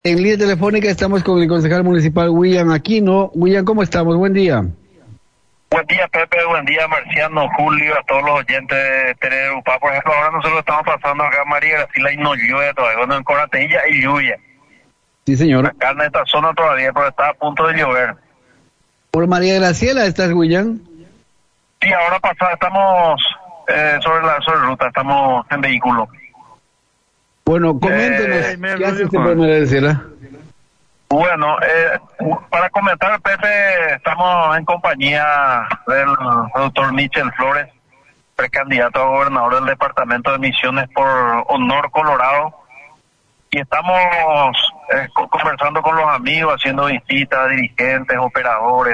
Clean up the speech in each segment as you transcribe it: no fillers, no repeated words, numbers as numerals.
En línea telefónica estamos con el concejal municipal William Aquino. William, ¿cómo estamos? Buen día. Buen día, Pepe. Buen día, Marciano, Julio, a todos los oyentes de Tenerupá. Por ejemplo, ahora nosotros estamos pasando acá María Gracila y no llueve todavía, bueno, en Coratilla y lluvia. Sí, señor. Acá en esta zona todavía, pero está a punto de llover. ¿Por María Graciela estás, William? Sí, ahora estamos sobre ruta, estamos en vehículo. Bueno, coméntenos, ¿qué hace usted por María Graciela? Bueno, para comentar, Pepe, estamos en compañía del doctor Michel Flores, precandidato a gobernador del departamento de Misiones por Honor Colorado, y estamos conversando con los amigos, haciendo visitas, dirigentes, operadores,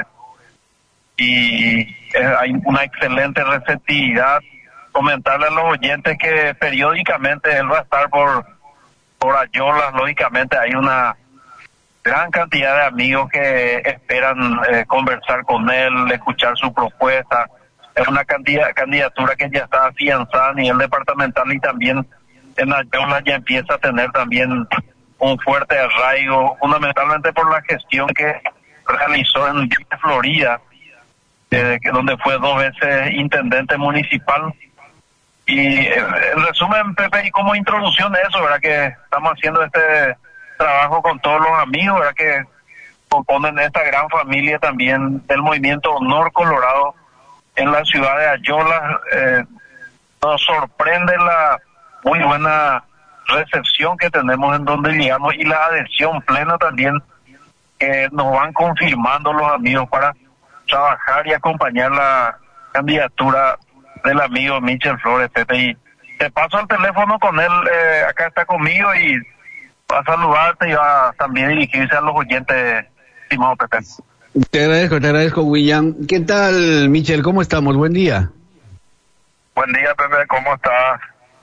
y hay una excelente receptividad. Comentarle a los oyentes que periódicamente él va a estar por Ayolas. Lógicamente hay una gran cantidad de amigos que esperan conversar con él, escuchar su propuesta. Es una candidatura que ya está afianzada a nivel departamental, y también en Ayolas ya empieza a tener también un fuerte arraigo, fundamentalmente por la gestión que realizó en Florida, donde fue 2 veces intendente municipal. Y en resumen, Pepe, y como introducción de eso, ¿verdad? Que estamos haciendo este trabajo con todos los amigos, ¿verdad? Que componen esta gran familia también del movimiento Honor Colorado en la ciudad de Ayolas. Nos sorprende la muy buena recepción que tenemos en donde llegamos y la adhesión plena también que nos van confirmando los amigos para trabajar y acompañar la candidatura del amigo Michel Flores, Pepe. Y te paso el teléfono con él, acá está conmigo, y va a saludarte y va a también dirigirse a los oyentes, estimado Pepe. Te agradezco, William. ¿Qué tal, Michel? ¿Cómo estamos? Buen día. Buen día, Pepe, ¿cómo estás?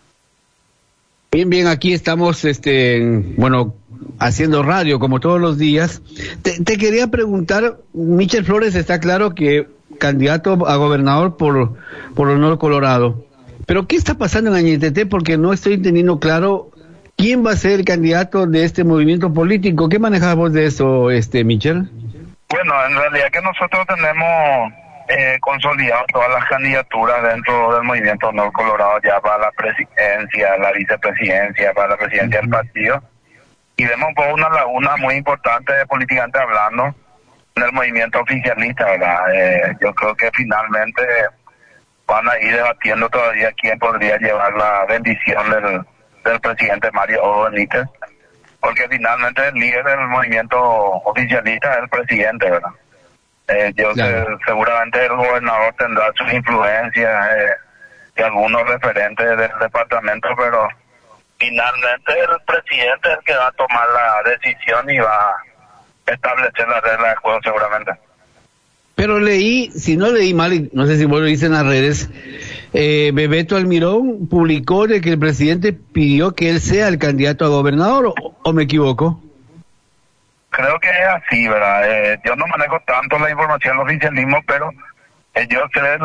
Bien, aquí estamos, haciendo radio como todos los días. Te quería preguntar, Michel Flores está claro que candidato a gobernador por Honor Colorado, pero ¿qué está pasando en Añetete? Porque no estoy teniendo claro quién va a ser el candidato de este movimiento político. ¿Qué manejas vos de eso, Michel? Bueno, en realidad que nosotros tenemos consolidado todas las candidaturas dentro del movimiento Honor Colorado, ya para la presidencia, la vicepresidencia, para la presidencia del partido, y vemos un poco una laguna muy importante políticamente hablando en el movimiento oficialista, ¿verdad? Yo creo que finalmente van a ir debatiendo todavía quién podría llevar la bendición del presidente Mario Odo Benítez, porque finalmente el líder del movimiento oficialista es el presidente, ¿verdad? Claro. Seguramente el gobernador tendrá sus influencias y algunos referentes del departamento, pero finalmente el presidente es el que va a tomar la decisión y va a establecer las reglas de juego seguramente. Pero leí, si no leí mal, y no sé si vos lo dices en las redes, Bebeto Almirón publicó de que el presidente pidió que él sea el candidato a gobernador, ¿o me equivoco? Creo que es así, ¿verdad? Yo no manejo tanto la información del oficialismo, pero yo creo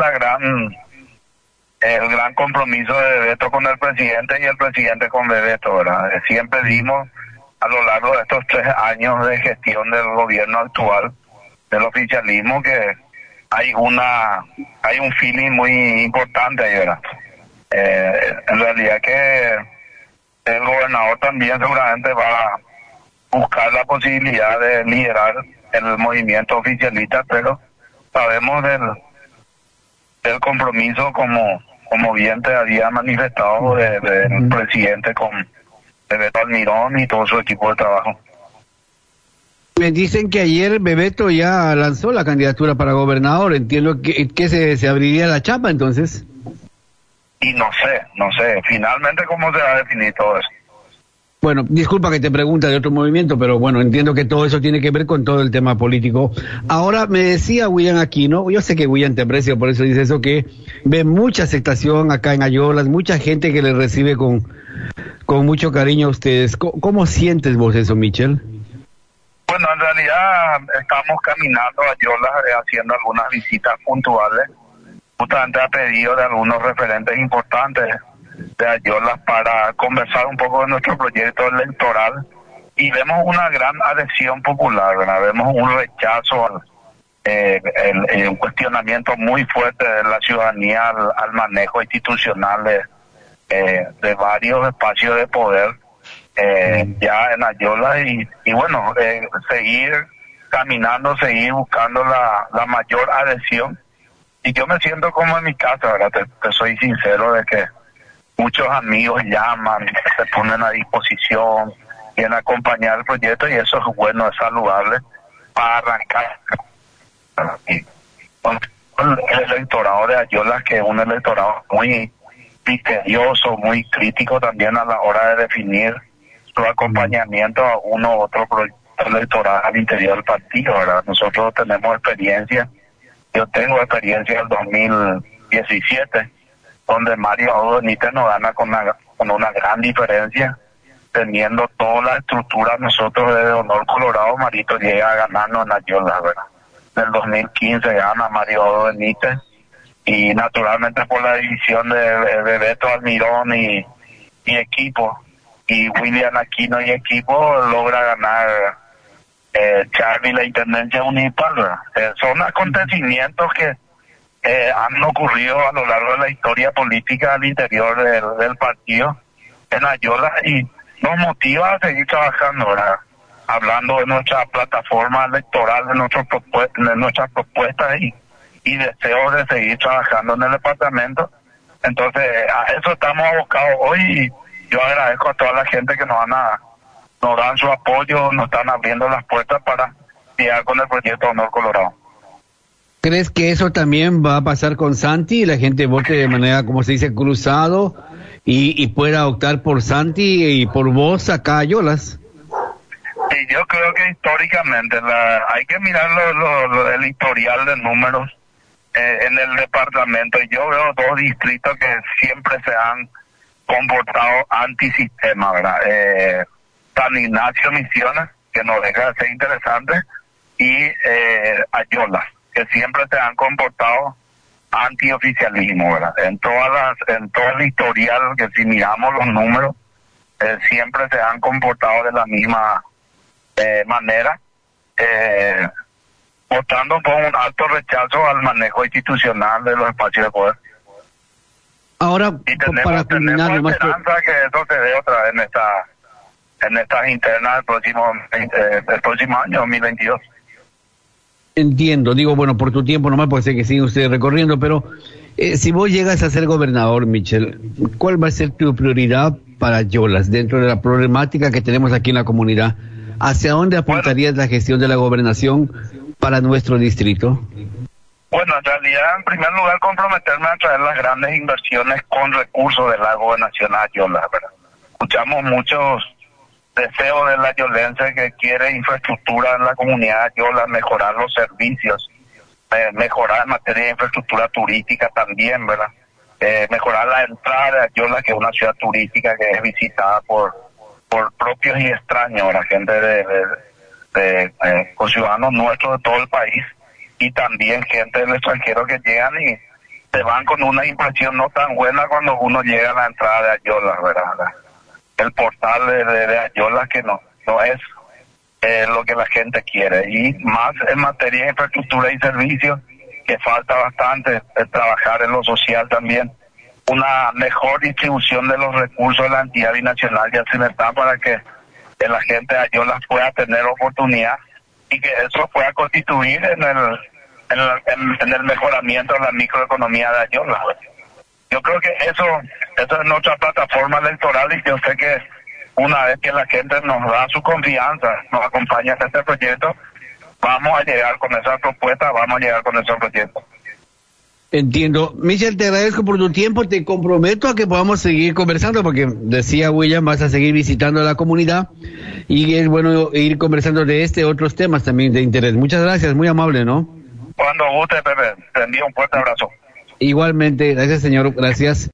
el gran compromiso de Bebeto con el presidente y el presidente con Bebeto, ¿verdad? Siempre dimos a lo largo de estos 3 años de gestión del gobierno actual, del oficialismo, que hay un feeling muy importante ahí, ¿verdad? En realidad que el gobernador también seguramente va a buscar la posibilidad de liderar el movimiento oficialista, pero sabemos del compromiso como bien te había manifestado del presidente con Bebeto Almirón y todo su equipo de trabajo. Me dicen que ayer Bebeto ya lanzó la candidatura para gobernador. Entiendo que se abriría la chapa entonces. Y no sé, finalmente cómo se va a definir todo eso. Bueno, disculpa que te pregunte de otro movimiento, pero bueno, entiendo que todo eso tiene que ver con todo el tema político. Ahora, me decía William Aquino, yo sé que William te aprecia, por eso dice eso, que ve mucha aceptación acá en Ayolas, mucha gente que le recibe con mucho cariño a ustedes. ¿Cómo sientes vos eso, Michel? Bueno, en realidad estamos caminando a Ayolas, haciendo algunas visitas puntuales, justamente a pedido de algunos referentes importantes de Ayolas para conversar un poco de nuestro proyecto electoral y vemos una gran adhesión popular, ¿verdad? Vemos un rechazo, un cuestionamiento muy fuerte de la ciudadanía al manejo institucional de varios espacios de poder ya en Ayolas y bueno, seguir caminando, seguir buscando la mayor adhesión. Y yo me siento como en mi casa, ¿verdad? Te soy sincero de que muchos amigos llaman, se ponen a disposición, quieren acompañar el proyecto y eso es bueno, es saludable para arrancar. Y el electorado de Ayolas, que es un electorado muy misterioso, muy crítico también a la hora de definir su acompañamiento a uno u otro proyecto electoral al interior del partido, ¿verdad? Nosotros tenemos experiencia, yo tengo experiencia del 2017, donde Mario Audo Benítez nos gana con una gran diferencia, teniendo toda la estructura nosotros de Honor Colorado. Marito llega a ganarnos en Ayolas, ¿verdad? En el 2015 gana Mario Audo Benítez y naturalmente por la división de Beto Almirón y equipo y William Aquino y equipo logra ganar Charlie la Intendencia Municipal, ¿verdad? Son acontecimientos que han ocurrido a lo largo de la historia política al interior del partido en Ayolas y nos motiva a seguir trabajando, ¿verdad? Hablando de nuestra plataforma electoral, de nuestras propuestas y deseos de seguir trabajando en el departamento. Entonces, a eso estamos abocados hoy y yo agradezco a toda la gente que nos dan su apoyo, nos están abriendo las puertas para llegar con el proyecto Honor Colorado. ¿Crees que eso también va a pasar con Santi y la gente vote de manera, como se dice, cruzado y pueda optar por Santi y por vos acá a Ayolas? Sí, yo creo que históricamente hay que mirar el historial de números en el departamento y yo veo dos distritos que siempre se han comportado antisistema, ¿verdad? San Ignacio Misiones, que no deja de ser interesante, y Ayolas, que siempre se han comportado antioficialismo, ¿verdad? En todo el historial, que si miramos los números, siempre se han comportado de la misma manera, mostrando por un alto rechazo al manejo institucional de los espacios de poder. Ahora, y tenemos terminar, esperanza que eso se dé otra vez en estas internas del próximo año 2022. Entiendo, digo, bueno, por tu tiempo nomás, puede ser que sigan ustedes recorriendo, pero si vos llegas a ser gobernador, Michel, ¿cuál va a ser tu prioridad para Ayolas dentro de la problemática que tenemos aquí en la comunidad? ¿Hacia dónde apuntarías la gestión de la gobernación para nuestro distrito? Bueno, en realidad, en primer lugar, comprometerme a traer las grandes inversiones con recursos de la gobernación a Ayolas, ¿verdad? Escuchamos muchos deseos del ayolense que quiere infraestructura en la comunidad de Ayolas, mejorar los servicios, mejorar en materia de infraestructura turística también, ¿verdad? Mejorar la entrada de Ayolas, que es una ciudad turística que es visitada por propios y extraños, la gente con ciudadanos nuestros de todo el país y también gente del extranjero que llegan y se van con una impresión no tan buena cuando uno llega a la entrada de Ayolas, ¿verdad? El portal de Ayolas que no es lo que la gente quiere y más en materia de infraestructura y servicios que falta bastante trabajar en lo social también, una mejor distribución de los recursos de la entidad binacional ya se está para que la gente de Ayolas pueda tener oportunidad y que eso pueda constituir en el mejoramiento de la microeconomía de Ayolas. Yo creo que eso es nuestra plataforma electoral y yo sé que una vez que la gente nos da su confianza, nos acompaña en este proyecto, vamos a llegar con esa propuesta, vamos a llegar con esos proyectos. Entiendo. Michel, te agradezco por tu tiempo, te comprometo a que podamos seguir conversando porque decía William, vas a seguir visitando la comunidad y es bueno ir conversando de otros temas también de interés. Muchas gracias, muy amable, ¿no? Cuando guste, Pepe, te envío un fuerte abrazo. Igualmente, gracias señor, gracias.